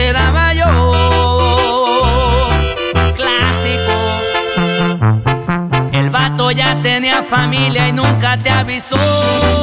quedaba yo. Clásico. El vato ya tenía familia y nunca te avisó.